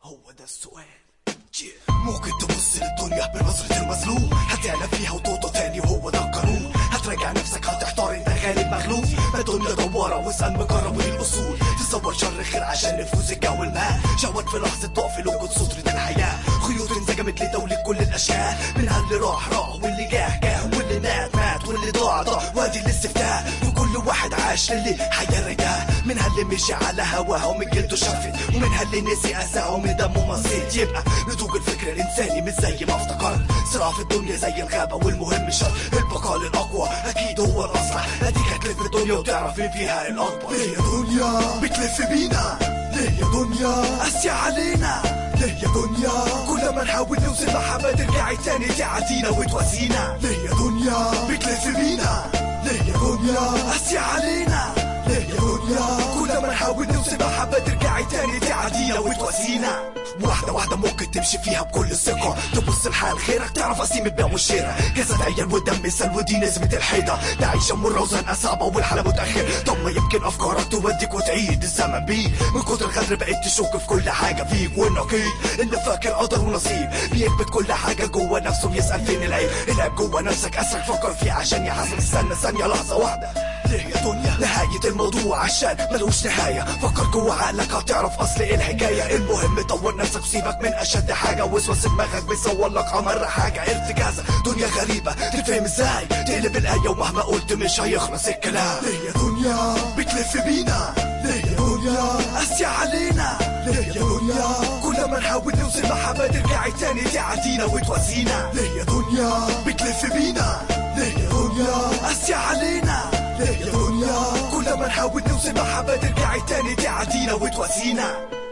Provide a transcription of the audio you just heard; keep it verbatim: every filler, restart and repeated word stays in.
هو ده السؤال. ممكن تبص للدنيا بنظرة المظلوم، هتعلى فيها وتوطى تاني وهو ده القانون. هتراجع نفسك هتحتار انت غالب مغلوب، ما الدنيا دوارة واسأل مجرب ودي الأصول. تصور شر خير عشان نفوز الجو الماء، شوت في لحظة ضعف لوجود سترة الحياة. خيوط انسجمت لدولة كل الأشياء، منها اللي راح راح واللي جاه جاه واللي مات مات واللي ضاع ضاع، وادي الاستفتاء. وكل واحد عاش للي حيا رجاه، منها اللي مشي على هواه ومن جلده شفت، ومنها اللي نسي أساه ومن دمه مصيت. يبقى نتوج الفكر الإنساني مش زي ما افتكرت، صراع في الدنيا زي الغابة والمهم شر البقاء للأقوى أكيد هو الأصلح. أديك هتلف الدنيا وتعرف مين فيها الأكبر. ليه يا دنيا بتلف بينا؟ ليه يا دنيا قاسية علينا؟ ليه يا دنيا كل ما نحاول نوصل محبة ترجعي تاني تعدينا وتواسينا؟ ليه يا دنيا بتلف بينا؟ ليه يا دنيا قاسية علينا؟ ليه يا دنيا كل ما نحاول نوصل محبة ترجعي تاني تعدينا وتواسينا؟ واحدة واحدة ممكن تمشي فيها بكل ثقة، تبص لحال غيرك تعرف قسيم البيع والشراء. جسد عيال ودم سل ودي نسبة الحيطة، تعيشة مرة وزنقة صعبة والحالة متأخر. طب ما يمكن أفكارك توديك وتعيد الزمن بيك، من كتر الغدر بقيت تشك في كل حاجة فيك. والنقيض اللي فاكر قدر ونصيب بيكبت كل حاجة جوه نفسه بيسأل فين العيب. العيب جوه نفسك أسرك فكر فيه عشان يحاسب. استنى ثانية لحظة واحدة، ليه يا دنيا نهاية الموضوع عشان ملوش نهاية. فكر جوه عقلك هتعرف أصل إيه الحكاية. المهم طور نفسك وسيبك من أشد حاجة، وسوس دماغك بيصور لك أمر حاجة. ارتجازة دنيا غريبة تتفهم ازاي، تقلب الآية ومهما قلت مش هيخلص الكلام. ليه يا دنيا بتلف بينا؟ ليه يا دنيا قاسية علينا؟ ليه يا دنيا كل ما نحاول نوصل محبة ترجعي تاني تعدينا وتواسينا؟ ليه يا دنيا بتلف بينا؟ ليه يا دنيا قاسية علينا؟ ليه يا دنيا كل ما نحاول نوصل محبة ترجعي تاني تعدينا وتواسينا؟